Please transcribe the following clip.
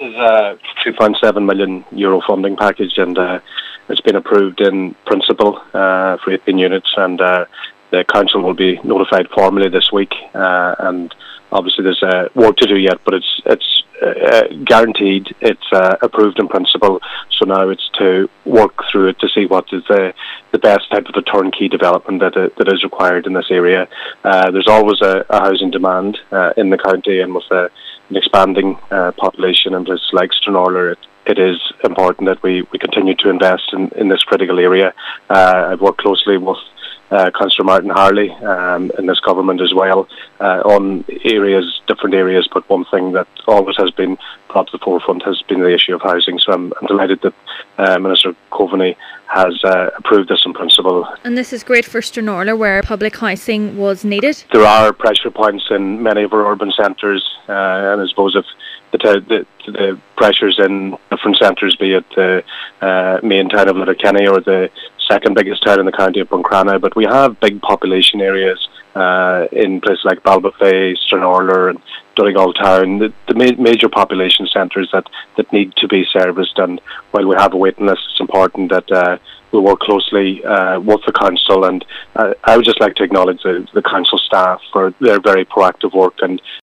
is a €2.7 million funding package, and it's been approved in principle for 18 units, and the council will be notified formally this week. And obviously, there's work to do yet, but it's guaranteed. It's approved in principle. So now it's to work through it to see what is the best type of a turnkey development that is required in this area. There's always a housing demand in the county, and with an expanding population in places like Stranorlar, it is important that we continue to invest in this critical area. I've worked closely with Councillor Martin Harley in this government as well on different areas, but one thing that always has been brought to the forefront has been the issue of housing. So I'm delighted that Minister Coveney has approved this in principle. And this is great for Stranorlar, where public housing was needed. There are pressure points in many of our urban centres, and I suppose if the pressures in different centres, be it the main town of Letterkenny or the second biggest town in the county of Buncrana, but we have big population areas in places like Ballybofey, Stranorlar and Donegal Town, the major population centres that need to be serviced. And while we have a waiting list, it's important that we work closely with the council, and I would just like to acknowledge the council staff for their very proactive work and